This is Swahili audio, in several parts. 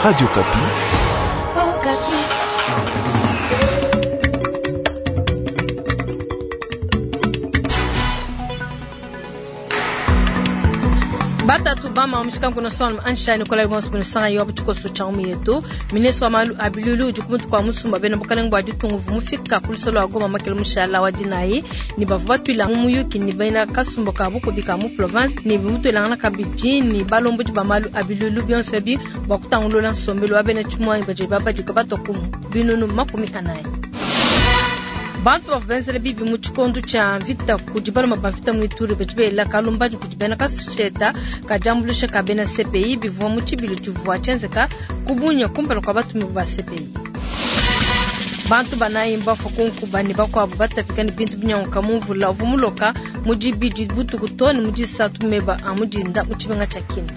Radio Kapi. Oh, Kapi. Bata tubama umshika mkono sana ansha Nicolas Mons kunisanga yobu tukoso chaumu yetu mineso amalu abilulu jukumutu kwa musumba bena bokale ngwa ditungu mufika kulisolo agoma makelo mushala wajinayi ni bavatu ila mumuyuki ni bena kasumbo kabuko bika mu province ni bimuto ila ngana kabijini balombo jibamalu abilulu bionsebi bakutangulo sombelo abena chumwa ibaje baba jikabato kumu binunu makumi anayi bantu bavenzele bibi muchikondo cha vita kujibana mabavita mwituri bechibela kalumbaji kujibana kasisheta kajambulisha kabena CPI bivu muchibili tuvwa chenzeka kubunya kumpelo kwa batu mba CPI bantu banayimba fokunku bani bakwa bata fikani bintu binyanka mumvula ovumuloka mujibiji butu kutoni mujisatu meba amujinda muchibenga chakina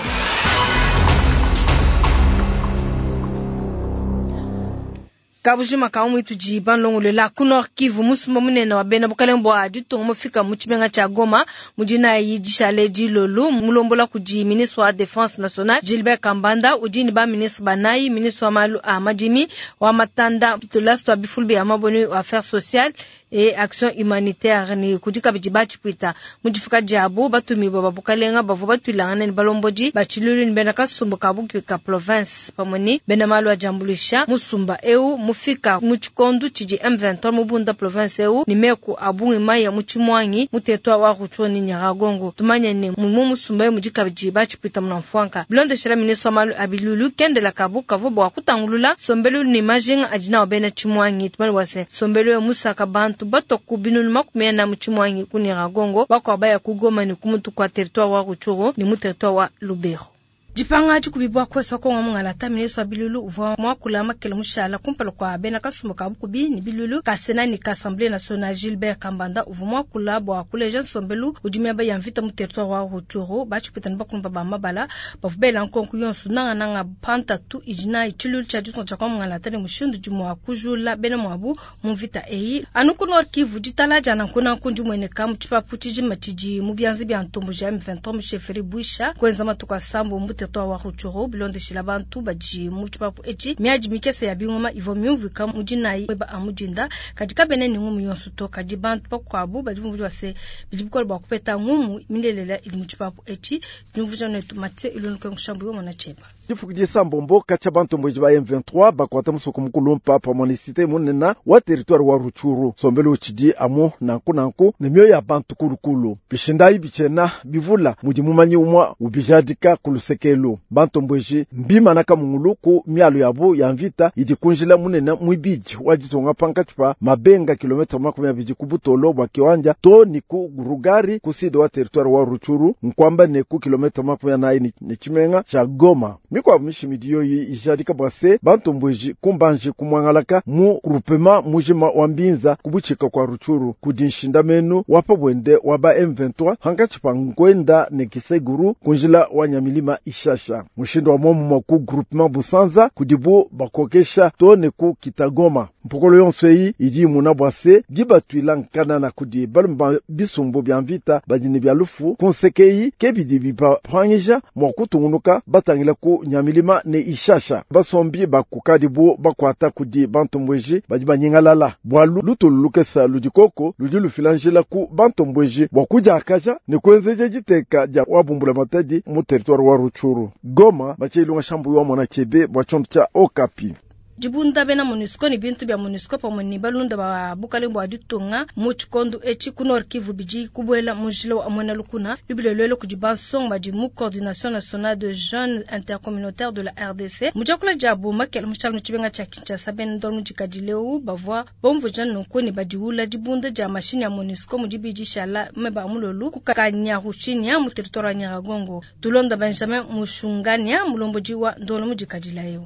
kabujima kaumu itujiban longole la kunor Kivu musumba munene wa bena bukalembo aduto mufika muchibenga cha Goma mujina yijishale jilolu mulombola kuji ministre wa défense nationale Gilbert Kambanda ujini ba ministre banayi ministre wa malu amajimi wa matanda pitolasto bifulbe amaboni wa affaires sociales et action humanitaire ni kujika bijibachi pita mujifika jabu batumi baba bukalenga bavu batulangana ni balomboji bachilulu ni bena kasumba kabuki ka province pamoni bena malu ajambulisha musumba eu mufika muchikondu chiji M23 mubunda province eu nimeku abungi maya muchimwangi mutetwa wa kuchoni Nyiragongo tumanya ne musumba mujika bijibachi pita mnamfwanka blonde shira ministre malu abilulu kende la kabuka vubo akutangulula sombelu ni majinga ajina obena chimwangi tumali wase sombelu musaka bantu bato kubinunu makumena na muchimwangi kuniragongo bako abaya kugoma ni kumutu kwa territoire wa Ruchuru ni mu territoire wa Lubero jipanga chukubibwa kwesa ko ngomngala tamineso bilulu uva mwakula makelo mushala kumpelo kwa bena kasumo kabukubi ni bilulu kasena ni Assemblée nationale Gilbert Kambanda uva mwakula bwa kuleja sombelu ujimya ba yamvita mu territoire wa Ruchuru bachipitana bakumba ba mabala bavubela nkonku yonsu nanga panta tu ijina ichilulu cha juto cha ngomngala tani mushundu jumwa kujula bena mwabu muvita eyi anukuno Kivu jitalaja na kuna kunju mwene kamu chipapu chijima chiji mubyanzi bya ntombo ja M23 msheferi buisha kwenza matuka sambo toa wa Ruchuru bilonde shilabantu baji muchipapu echi miaji mikese ya bingoma ivo miumvika mujinayi weba amujinda katika beneni ngumu yonsu toka jibantu pakwabu bajimvuja wase bijibukole bakupeta ngumu mindelela ili muchipapu echi jimvuja netu mate ilunuke mshambu yo mwana cheba Jifukije sambombo kacha bantu mboji ba M23 bakwata musuku mkulumpa pa monisite munena wa territoire wa Ruchuru sombelo chidi amu nanku nemyo ya bantu kulukulu bishindai bichena bivula mujimumanyi umwa ubijadika kulusekelo bantu mboji mbima naka munguluku mialu yabu ya mvita ijikunjila munena mwibiji wajitonga pankachipa mabenga kilometra makumi abiji kubutolo bwa kiwanja to niku Rugari kusido wa territoire wa Ruchuru nkwamba neku kilometra makumi anayi ni chimenga cha Goma mikwa mishimidiyo yi ijadika bwase bantu mboji kumbanje kumwangalaka mu groupement mujima wambinza kubuchika kwa Ruchuru kudinshinda menu wapa bwende waba M23 hankachipa ngwenda nekiseguru kunjila wanyamilima ishasha mushindo wa momu mwaku groupement Busanza kudibu bakokesha to neku Kitagoma mpokolo yonsweyi iji munabwase gibatuila nkana na kudi balumba bisumbu byanvita bajini byalufu konsekeyi kebidi bipa prangisha mwaku tungunuka batangila ku nyamilima ne ishasha basombi bakukadibu bakwata kudi bantu mbweji bajiba nyingalala bwalu lutulukesa ludikoko ludilu filangela ku bantu mbweji wakuja akaja ne kwenzeje jiteka ja wabumbula matadi mu territoire wa Ruchuru Goma bachilunga shambu yo mona chebe bwachombe cha Okapi jibunda bena MONUSCO ni bintu bya MONUSCO pamoni balunda ba bukalembo aditunga muchikondo echi kunor Kivu biji kubwela mujilo amona lukuna lubilelo kujibansong baji mu coordination nationale de jeunes intercommunautaires de la RDC mujakula jabu makel muchal muchibenga cha Kinshasa ben don mujikadileu bavwa bomvu jan nokoni bajiula jibunda ja machine ya MONUSCO mujibiji shala meba mulolu kukakanya huchinya mu territoire ya Nyiragongo tulonda Benjamin Mushungania mulomboji wa ndolo mujikadileu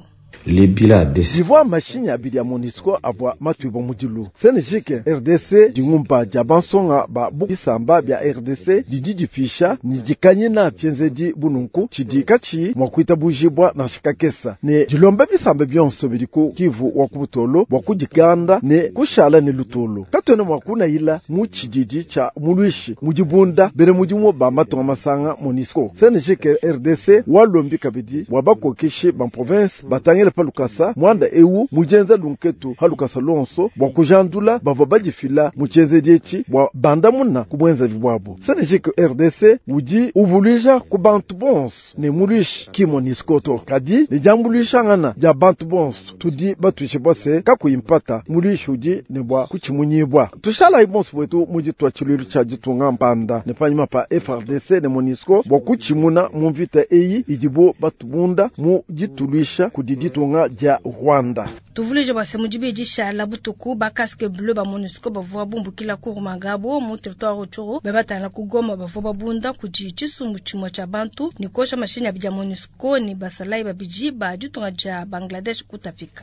les bilans de Divoa machine abidi ya MONUSCO abwa matuibo mudilu. Senejike RDC dingumba jabansonga ba bukisamba bya RDC didi fisha ni jikanye na pienzedi bununku chidi kachi mwakuita bujibwa na shikakesa. Ne jilombe bisamba byonso biliko Kivu wakubutolo wakujiganda ne kushala ne lutolo. Katone mwakuna ila muchididi cha mulwishi mujibunda bere mujimo ba matonga masanga MONUSCO. Senejike RDC walombi kabidi wabako kishi ban province batangele palukasa mwanda ewu mujenza lunketu halukasa lonso wakujandula bavabaji fila mucheze diechi wa banda muna kubwenza vibwabo. Senejike RDC uji uvulisha kubantu bons ne mulish ki MONUSCO to kadi ne jambulisha ngana ja bantu bons tudi batuishe bose kakuimpata mulish uji ne bwa kuchimunyibwa tushala ibons wetu muji twachilu cha jitunga mpanda ne panyima pa FRDC ne MONUSCO bokuchimuna mumvita eyi ijibo batubunda mu jitulisha kudiditunga ja Rwanda. Tuvulije base mujibe jishala butuku ba casque bleu ba MONUSCO bavua bumbu kila kuru magabo mu territoire Rutshuru bebatana kugoma bavua babunda kujichisumu chimwa cha bantu nikosha mashini ya bija MONUSCO ni basalai babiji ba jutunga ja Bangladesh kutapika.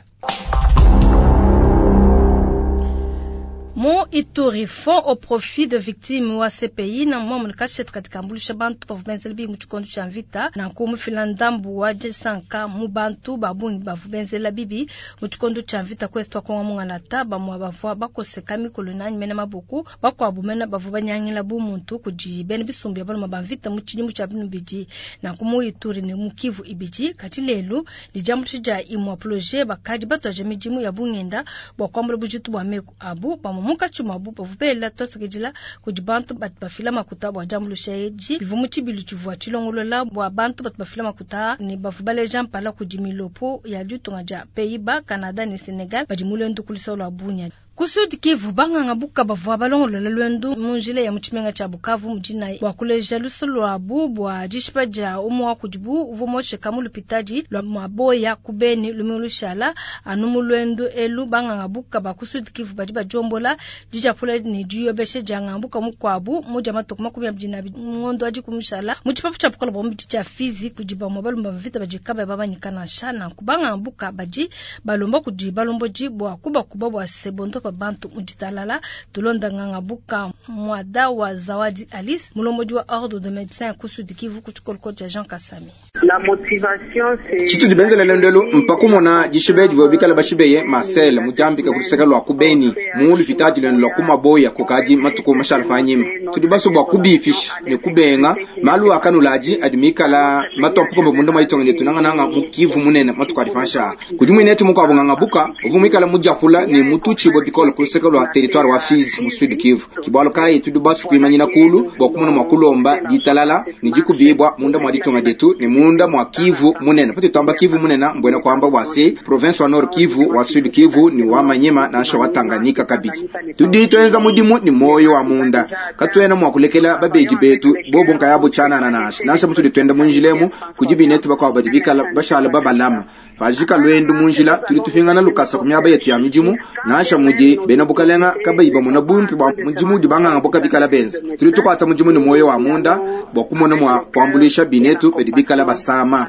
Mo Ituri fond au profit de victimes wa CPI na mwa mlikashet katika mbulisha bantu pa vubenzeli mchukondu cha vita na kumu filandambu waje sanka mu bantu babungi bavubenzela bibi mchukondu cha vita kwestwa kwa munga na taba mwa bavua bako sekami kolonani mena mabuku bako abumena bavubanyangila bu muntu kujibeni bisumbi ya bano mabamvita mchini mchabinu biji na kumu Ituri ni mukivu ibiji katilelu lijamu tija imu apoloje bakaji bato ajamijimu ya bungenda bakwambula bujitu bameku abu muka chuma bu pavupela tosakejila kujibantu batbafila makuta bwa jambulo sheji bivumuchi biluchivwa chilongolola bwa bantu batbafila makuta ni bafubale jampala kujimilopo ya jutunga ja Peiba, Canada ni Senegal bajimule ndukulisa lwa bunya. Kusudi Kivu banga buka bavwa balongolola lwendu munjile ya mchimenga cha Bukavu mjina wakuleja lusulu abu bwa jishpaja umwa kujibu uvumoshe kamulu pitaji lwa maboya kubeni lumilushala anumu lwendu elu banga buka bakusudi Kivu bajiba jombola jijapula ni juyo beshe janga buka mukwabu moja matokuma kumya mjina ngondo aji kumushala muchipapu cha bukala bombiti cha Fizi kujiba mwabalu mbavita bajikaba baba nikana shana kubanga buka baji balomba kujiba lombo jibwa kuba bwa sebondo bantu mujitalala tulonda nganga buka mwada wa Zawadi Alice mulomoji wa ordre de médecins kusudi Kivu kuchukolo cha Jean Kasami. La motivation c'est chitu dibenzele lendelo mpakumona jishibeji vobikala bashibeye Marcel mujambika kuliseka lwa kubeni muuli vitaji lwa kumaboya kukaji matuko mashalfanyima tudibaso bwa kubifish ne kubenga malu akanulaji adimikala matompuko mbunda maitonge tunanga mukivu munene matuko alifansha kujumwine tu mukwa nganga buka vumikala mujafula ni mutuchi bobikolo kuliseka lwa territoire wa Fizi mu Sud Kivu kibalo kai tudibaso kuimanyina kulu bokumuna makulomba ditalala nijikubibwa munda mwaditonga detu ni munda mwa Kivu munene pati tamba Kivu munene mbwena kwamba wase province wa Nord Kivu wa Sud Kivu ni wa Manyema na sha Tanganyika kabiji tudi toenza mudimu ni moyo wa munda katwena mwa kulekela babeji betu bobo nkayabo chana na nasha mutu ditwenda munjilemu kujibi netu bakwa badibika bashala babalama fajika lwendu munjila tuli tufingana lukasa kumyaba yetu ya mijimu nasha muji bena bukalenga kabayiba muna bumpi ba mujimu dibanga mboka bikala benza tuli tukwata mujimu ni moyo wa munda bokumona mwa kwambulisha binetu bedibika basama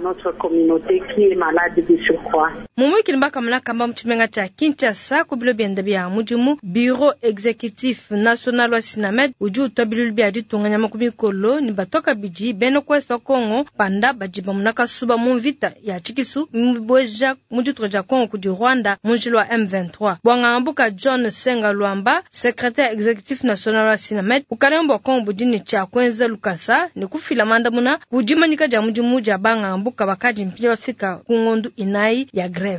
mumu kilimba mna kamba mchimenga cha Kinshasa kubilo biendabia mujimu bureau exécutif national wa Sinamed uju tobilu bia ditunganya makumikolo ni batoka biji beno kwesta Kongo panda bajiba munaka suba mumvita ya chikisu mboja mujutro Kongo kudi Rwanda munjilo wa M23 bwanga mbuka John Senga Luamba secrétaire exécutif national wa Sinamed ukalembo Kongo budini cha kwenza lukasa ni kufila manda muna kujimanyika ja mujimu ja banga mbuka bakaji mpija wafika kungondu inai ya grève.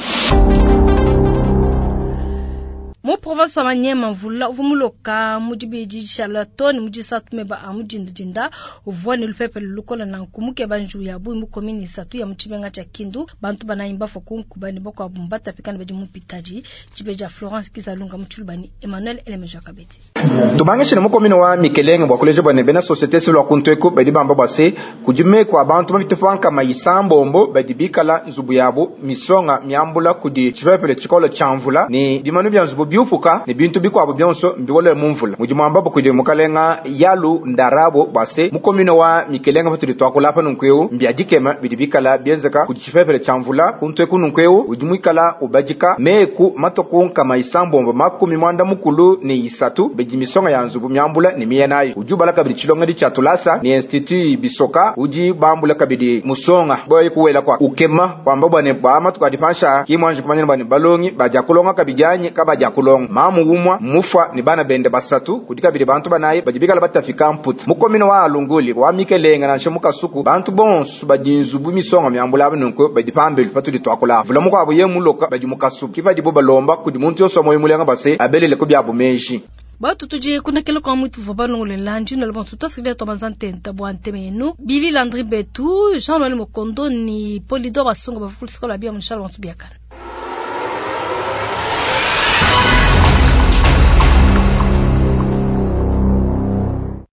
Mo province wa Manyema mvula uvumuloka mujibiji shalatoni mujisatume amujindinda uvwani lupepe lukola na nkumuke banju ya bui mukomini satu ya mchibenga cha Kindu bantu banaimba fokunkubani boko abumbata pikani baji mupitaji chibeja Florence Kizalunga mchulubani Emmanuel Elemeja Kabeti tubangishe ne mukomini wa Mikelenga bwakoleje bwane bena société selo akuntweko badi bamba base kujime kwa bantu bafitefanka maisambombo badi bikala nzubu yabo misonga miambula kudi chipepe chikola chamvula ni bimanu bya nzubu byufuka ni bintu bikwabo byonso mbiwole mumvula mujimamba bokuje mukalenga yalu ndarabo base mukomino wa mikelenga batuli twakulapa nunkweu mbyadikema bidibikala byenzeka kujifefele chamvula kuntwe kununkweu ujimwikala ubajika meku matokun kama isambombo makumi mwanda mukulu ni isatu bejimisonga ya nzubu myambula ni miyenayo ujubala kabidi chilonga di chatulasa ni institut bisoka uji bambula kabidi musonga boy kuwela kwa ukema kwamba bwane bama tukadipasha kimwanje kumanyana bwane balongi bajakulonga kabijanye kabajakulonga mamu umwa mufa ni bana bende basatu kudika bidi bantu banaye bajibikala batafika mput mukomino wa alunguli wa mikelenga na shemuka suku bantu bonsu bajinzubu misonga myambula abanonko badipambele patuli twakula vula muko abo yemuloka bajimuka suku kiva dibo balomba kudi muntu yoso moyo mulenga base abelele ko byabo meji Batu tuje kuna kelo kwa mwitu vobano le lanji na lbantu tosikile tomazante ntabwante menu Billy Landry Betu Jean-Noël Mokondo ni Polydor Asongo bafulsika la bia mshalo wantu biakana